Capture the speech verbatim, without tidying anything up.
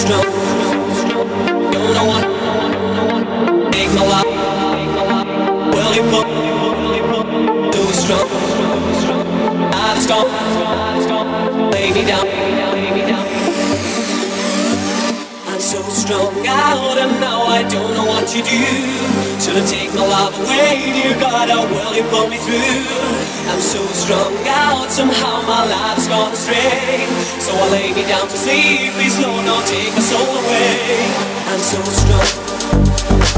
strong. You know what? Take my life. Well, you put too strong. I've gone. Lay me down. I'm so strung out and now I don't know what to do. Should I take my love away, dear God, how will you pull me through? I'm so strung out, somehow my life's gone astray. So I lay me down to sleep, please Lord, don't take my soul away. I'm so strung,